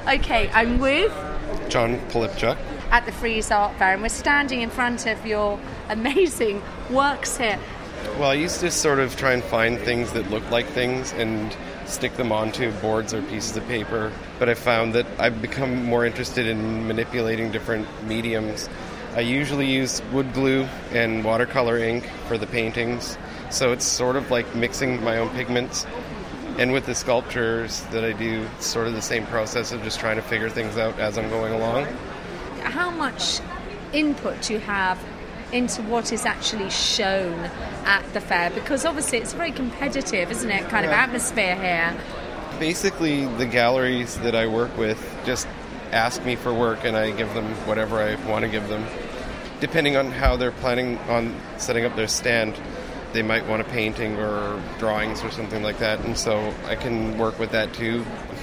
Okay, I'm with John Polipchuk. at the Frieze Art Fair, and we're standing in front of your amazing works here. Well, I used to sort of try and find things that look like things and stick them onto boards or pieces of paper, but I found that I've become more interested in manipulating different mediums. I usually use wood glue and watercolor ink for the paintings, so it's sort of like mixing my own pigments. And with the sculptures that I do, it's sort of the same process of just trying to figure things out as I'm going along. How much input do you have into what is actually shown at the fair? Because obviously it's very competitive, isn't it, kind of atmosphere here? Basically, the galleries that I work with just ask me for work and I give them whatever I want to give them. Depending on how they're planning on setting up their stand, they might want a painting or drawings or something like that, and so I can work with that too.